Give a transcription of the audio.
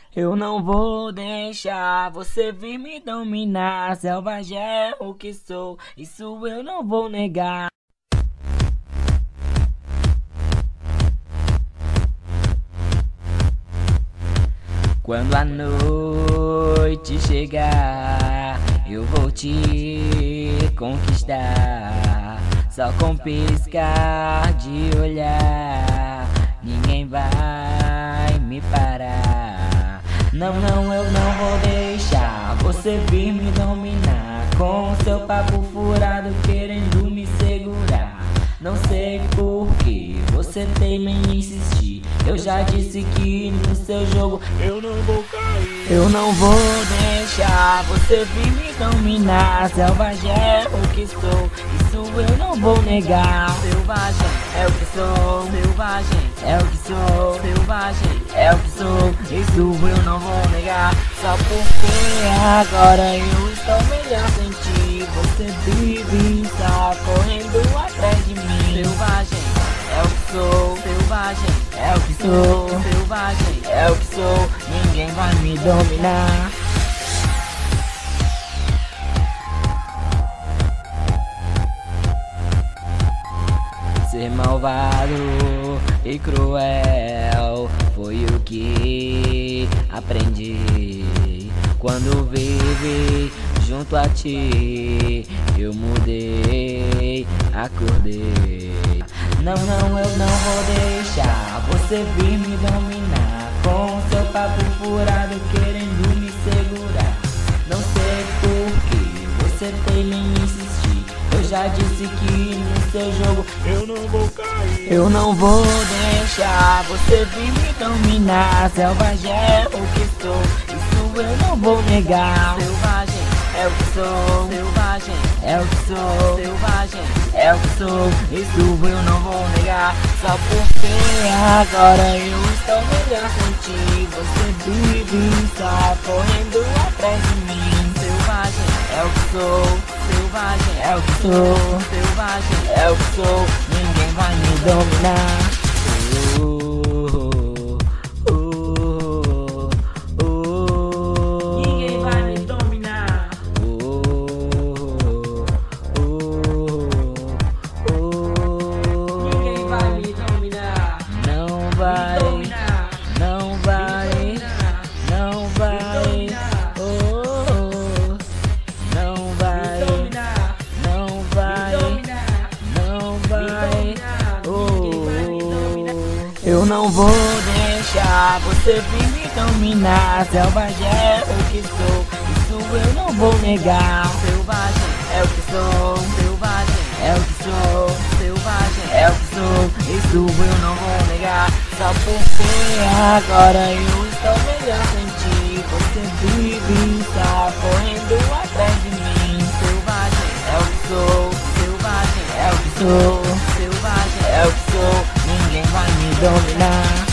Eu não vou deixar você vir me dominar. Selvagem é o que sou, isso eu não vou negar. Quando a noite chegar, eu vou te conquistar. Só com piscar de olhar, ninguém vai me parar. Não, eu não vou deixar você vir me dominar. Com seu papo furado querendo me segurar. Não sei por que você teima em insistir. Eu já disse que no seu jogo eu não vou cair. Eu não vou deixar você vir me dominar. Selvagem é o que sou, isso eu não vou negar. Selvagem é o que sou, selvagem é o que sou, selvagem é o que sou, isso eu não vou negar. Só porque agora eu estou melhor sem ti. Você vive está correndo atrás de mim. Selvagem é o que sou, selvagem é o que sou, selvagem é o que sou, ninguém vai me dominar. Ser malvado e cruel foi o que aprendi. Quando vivi junto a ti, eu mudei, acordei. Não, eu não vou deixar você vir me dominar. Com seu papo furado querendo me segurar. Não sei por que você teima em insistir. Eu já disse que no seu jogo eu não vou cair. Eu não vou deixar você vir me dominar. Selvagem é o que sou, isso eu não vou negar. Selvagem é o que sou, selvagem é o que sou, selvagem é o que sou, isso eu não vou negar. Só porque agora eu estou melhor sem ti. Você vive está correndo atrás de mim. Selvagem é o que sou, selvagem é o que sou, selvagem é o que sou, ninguém vai me dominar. Ninguém vai me dominar. Ninguém vai me dominar. Não vai, não vai, não vai. Não vai, não vai, não vai. Eu não vou deixar você vir me dominar. Selvagem é o que sou, isso eu não vou negar. Selvagem é o que sou, selvagem é o que sou, selvagem é o que sou, isso eu não vou negar. Só porque agora eu estou melhor sem ti. Você vive está correndo atrás de mim. Selvagem é o que sou, selvagem é o que sou, selvagem é o que sou, ninguém vai me dominar.